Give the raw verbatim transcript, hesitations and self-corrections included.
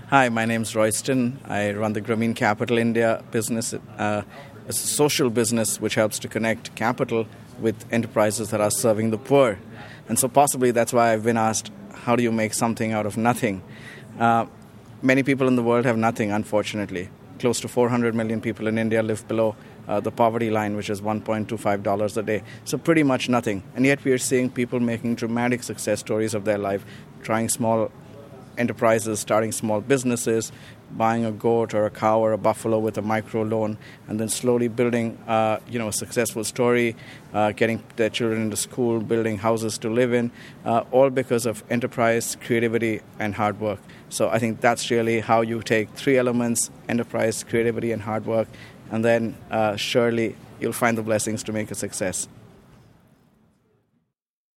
Hi, my name's Royston. I run the Grameen Capital India business. Uh, it's a social business which helps to connect capital with enterprises that are serving the poor. And so possibly that's why I've been asked, how do you make something out of nothing? Uh, many people in the world have nothing, unfortunately. Close to four hundred million people in India live below uh, the poverty line, which is one point two five dollars a day. So pretty much nothing. And yet we are seeing people making dramatic success stories of their life, trying small enterprises, starting small businesses, buying a goat or a cow or a buffalo with a micro loan, and then slowly building, uh, you know, a successful story, uh, getting their children into school, building houses to live in, uh, all because of enterprise, creativity, and hard work. So I think that's really how you take three elements: enterprise, creativity, and hard work, and then uh, surely you'll find the blessings to make a success.